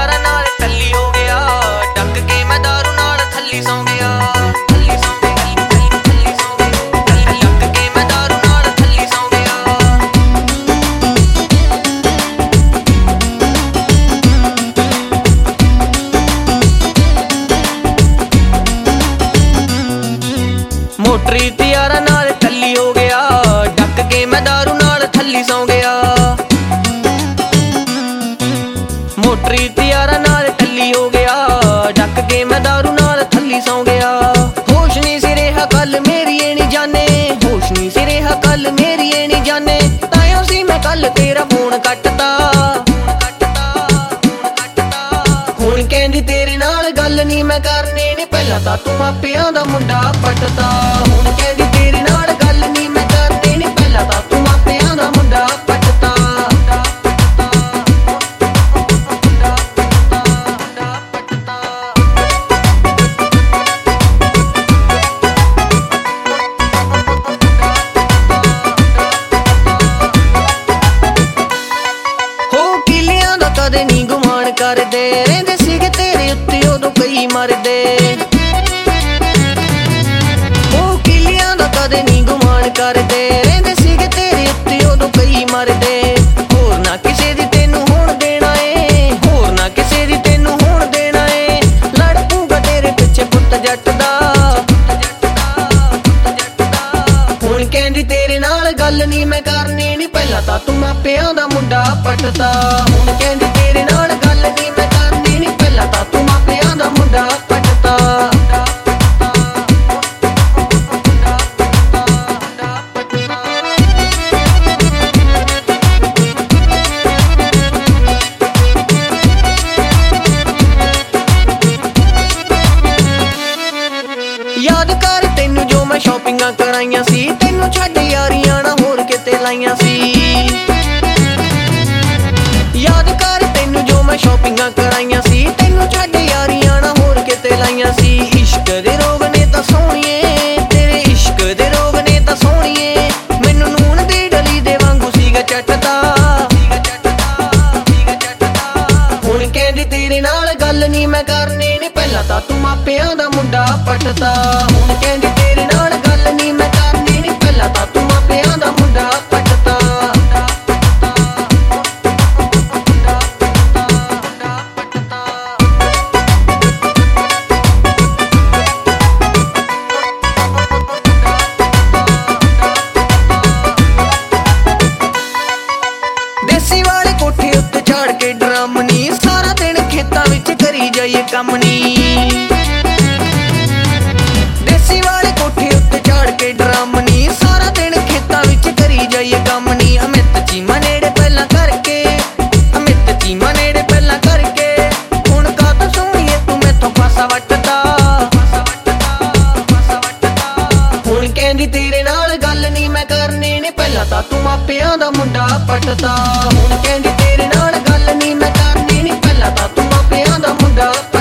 यारां नाल टल्ली हो गया, डक के मैं दारू नाल थल्ली सौ गया। थल्ली सौ गया, थल्ली सौ गया, डक के मैं दारू नाल थल्ली सौ गया। मोटरी ते यारां नाल टल्ली हो गया, डक के मैं दारू नाल थल्ली सौ गया। मोटरी ते यारां नाल टल्ली हो गया, डक के मैं दारू नाल थल्ली सौ गया। होश नहीं सी रेहा कल मेरी ए नी जाने, होश नहीं सी रेहा कल मेरी ए नी जाने, तायों सी मैं कल तेरा फोन कटता। हुण कहंदी तेरे नाल गल नी मैं करनी नी, पहला तां तू मापियां दा मुंडा पटता। हुण कहंदी तेरे नाल गल नी मैं करनी नी, पहला तां तू मापियां दा मुंडा पटता। कदे नी गुमान करदे, रहिंदे सीगे तेरे उत्ते उदों कई मरदे। ओह किलियां दा कदे नी गुमान करदे, रहिंदे सीगे तेरे उत्ते उदों कई मरदे। होर ना किसे दी तैनूं होण देना ए, होर ना किसे दी तैनूं होण देना ए, लड़ पऊगा तेरे पिछे पुत्त जट दा। हुण कहंदी तेरे नाल गल नी मैं करनी नी, पहला तां तू मापियां दा मुंडा पटता। हुण कहंदी तेरे नाल गल नी मैं करनी नी, पहला तां तू मापियां दा मुंडा पटता। याद कर तैनू जो मैं शॉपिंगां कराइयां सी, तैनू छड्ड यारियां ना होर किते लाइयां सी। याद कर तैनू जो मैं शॉपिंगां कराइयां सी, तैनू छड्ड यारियां ना होर किते लाइयां सी। इश्क दे रोग ने तां सोहणिए, तेरे इश्क दे रोग ने तां सोहणिए, मैनू नून दी डली दे वांगू सीगा चटदा। हुण कहंदी तेरे नाल गल नी मैं करनी नी, पहला तां तू मापियां दा मुंडा पटता। हुण कहंदी तेरे नाल गल नी मैं करनी नी, पहला तां तू मापियां दा मुंडा पटता। देसी वाले कोठे उत्ते झाड़ के ड्रम नी, सारा दिन खेतां विच करी जाइए कम नी। देसी वाले कोठे उत्ते झाड़ के ड्रम नी, सारा दिन खेतां विच करी जाइए कम नी। अमित चीमा नेड़े पहलां करके, अमित चीमा नेड़े पहलां करके, हुण कातों सोहणीए तू मैथों पासा वटदा। हुण कहंदी तेरे नाल गल नी मैं करनी नी, पहला तां तू मापियां दा मुंडा पटता। हुण कहंदी तेरे नाल गल नी मैं करनी नी, पहला तां तू मापियां दा मुंडा